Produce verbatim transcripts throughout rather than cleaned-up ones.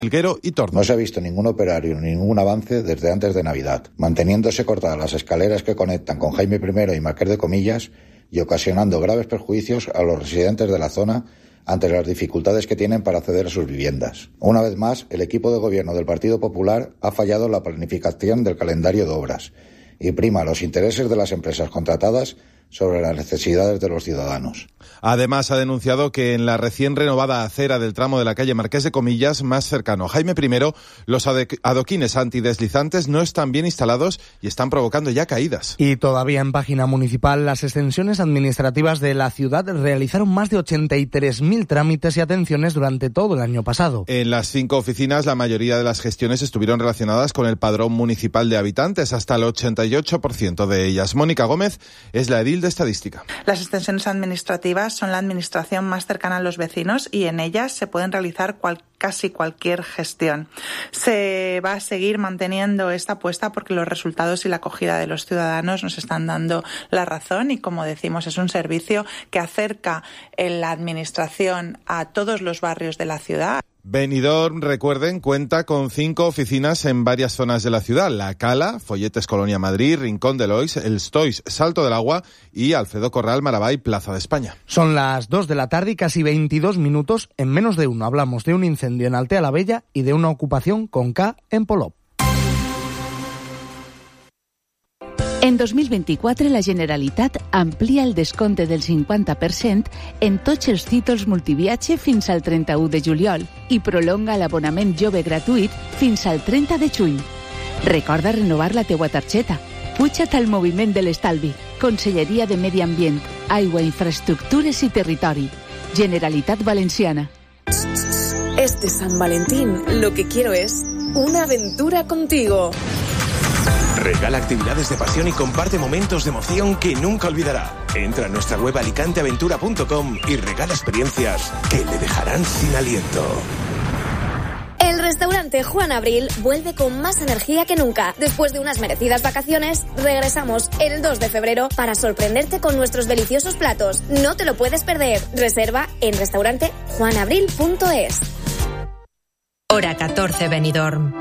Filguero y Torno. No se ha visto ningún operario ni ningún avance desde antes de Navidad, manteniéndose cortadas las escaleras que conectan con Jaime primero y Marqués de Comillas y ocasionando graves perjuicios a los residentes de la zona ante las dificultades que tienen para acceder a sus viviendas. Una vez más, el equipo de gobierno del Partido Popular ha fallado en la planificación del calendario de obras y prima los intereses de las empresas contratadas sobre las necesidades de los ciudadanos. Además, ha denunciado que en la recién renovada acera del tramo de la calle Marqués de Comillas, más cercano a Jaime primero, los adoquines antideslizantes no están bien instalados y están provocando ya caídas. Y todavía en página municipal, las extensiones administrativas de la ciudad realizaron más de ochenta y tres mil trámites y atenciones durante todo el año pasado. En las cinco oficinas, la mayoría de las gestiones estuvieron relacionadas con el padrón municipal de habitantes, hasta el ochenta y ocho por ciento de ellas. Mónica Gómez es la edil de estadística. Las extensiones administrativas son la administración más cercana a los vecinos y en ellas se pueden realizar cual, casi cualquier gestión. Se va a seguir manteniendo esta apuesta porque los resultados y la acogida de los ciudadanos nos están dando la razón y, como decimos, es un servicio que acerca en la administración a todos los barrios de la ciudad. Benidorm, recuerden, cuenta con cinco oficinas en varias zonas de la ciudad: La Cala, Folletes Colonia Madrid, Rincón de Lois, El Stois, Salto del Agua y Alfredo Corral, Marabay, Plaza de España. Son las dos de la tarde y casi veintidós minutos. En menos de uno hablamos de un incendio en Altea la Bella y de una ocupación con K en Polop. En dos mil vint-i-quatre, la Generalitat amplia el descompte del cinquanta per cent en tots els títols multiviatge fins al trenta-u de juliol i prolonga l'abonament jove gratuït fins al trenta de juny. Recorda renovar la teua targeta. Puja't al moviment de l'estalvi. Conselleria de Medi Ambient, Aigua, Infraestructures y Territori. Generalitat Valenciana. Este San Valentín, lo que quiero es una aventura contigo. Regala actividades de pasión y comparte momentos de emoción que nunca olvidará. Entra a nuestra web alicante aventura punto com y regala experiencias que le dejarán sin aliento. El restaurante Juan Abril vuelve con más energía que nunca. Después de unas merecidas vacaciones, regresamos el dos de febrero para sorprenderte con nuestros deliciosos platos. No te lo puedes perder. Reserva en restaurante juan abril punto es. Hora catorce, Benidorm.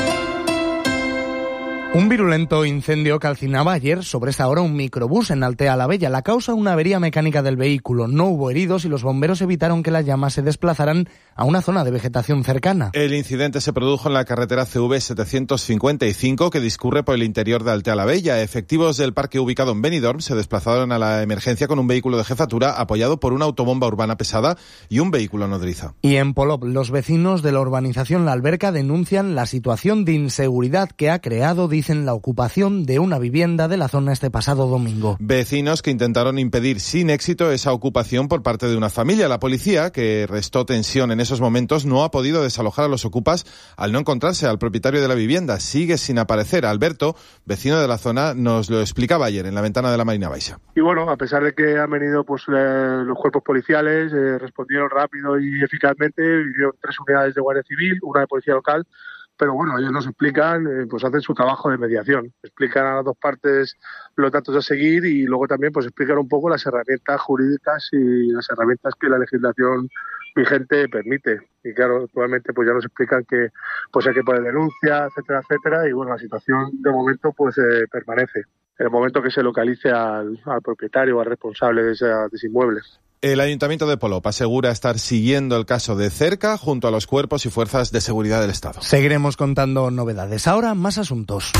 Un virulento incendio calcinaba ayer sobre esta hora un microbús en Altea la Bella. La causa, una avería mecánica del vehículo. No hubo heridos y los bomberos evitaron que las llamas se desplazaran a una zona de vegetación cercana. El incidente se produjo en la carretera C V setecientos cincuenta y cinco que discurre por el interior de Altea la Bella. Efectivos del parque ubicado en Benidorm se desplazaron a la emergencia con un vehículo de jefatura apoyado por una autobomba urbana pesada y un vehículo nodriza. Y en Polop, los vecinos de la urbanización La Alberca denuncian la situación de inseguridad que ha creado, dicen, la ocupación de una vivienda de la zona este pasado domingo. Vecinos que intentaron impedir sin éxito esa ocupación por parte de una familia. La policía, que restó tensión en esos momentos, no ha podido desalojar a los ocupas al no encontrarse al propietario de la vivienda. Sigue sin aparecer. Alberto, vecino de la zona, nos lo explicaba ayer en la ventana de la Marina Baixa. Y bueno, a pesar de que han venido pues eh, los cuerpos policiales, eh, respondieron rápido y eficazmente, vinieron tres unidades de Guardia Civil, una de Policía Local. Pero bueno, ellos nos explican, eh, pues hacen su trabajo de mediación. Explican a las dos partes los datos a seguir y luego también pues explican un poco las herramientas jurídicas y las herramientas que la legislación vigente permite. Y claro, actualmente pues ya nos explican que pues hay que poner denuncia, etcétera, etcétera. Y bueno, la situación de momento pues eh, permanece. En el momento que se localice al, al propietario o al responsable de, esa, de ese inmueble. El Ayuntamiento de Polop asegura estar siguiendo el caso de cerca junto a los cuerpos y fuerzas de seguridad del Estado. Seguiremos contando novedades. Ahora, más asuntos.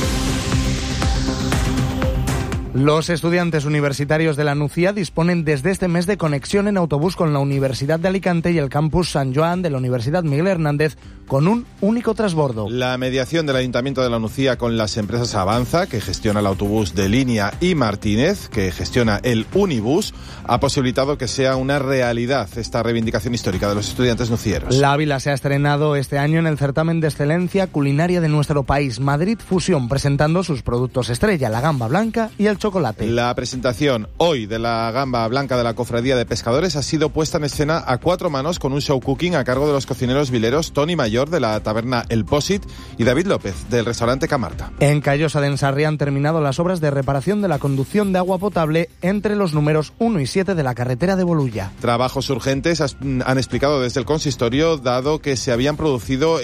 Los estudiantes universitarios de la Nucía disponen desde este mes de conexión en autobús con la Universidad de Alicante y el campus San Joan de la Universidad Miguel Hernández con un único transbordo. La mediación del Ayuntamiento de la Nucía con las empresas Avanza, que gestiona el autobús de línea, y Martínez, que gestiona el Unibus, ha posibilitado que sea una realidad esta reivindicación histórica de los estudiantes nucieros. La Ávila se ha estrenado este año en el certamen de excelencia culinaria de nuestro país, Madrid Fusión, presentando sus productos estrella, la gamba blanca y el chocolate. La presentación hoy de la gamba blanca de la Cofradía de Pescadores ha sido puesta en escena a cuatro manos con un show cooking a cargo de los cocineros vileros Tony Mayor Mayor de la taberna El Posit y David López del restaurante Camarta. En Callosa de Ensarri han terminado las obras de reparación de la conducción de agua potable entre los números uno y siete de la carretera de Bolulla. Trabajos urgentes han explicado desde el consistorio, dado que se habían producido